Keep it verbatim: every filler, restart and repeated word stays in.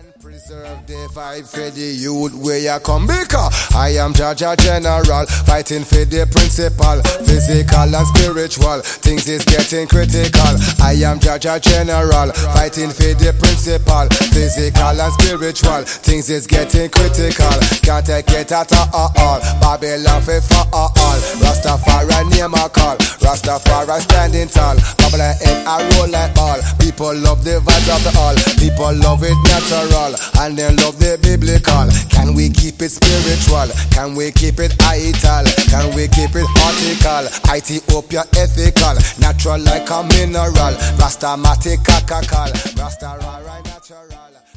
Preserve the vibe for the youth where you come because I am Jaja General, fighting for the principle, physical and spiritual. Things is getting critical. I am Jaja General, fighting for the principle, physical and spiritual. Things is getting critical. Can't take it at all. Babylon for all. Rastafari name a call. Rastafari standing tall. Babylon in a roll like all. People love the vibes of the all. People love it natural. And then love the biblical. Can we keep it spiritual? Can we keep it ital? Can we keep it article? Ethiopia ethical. Natural like a mineral. Rastamatic kakakal. Rastafari natural.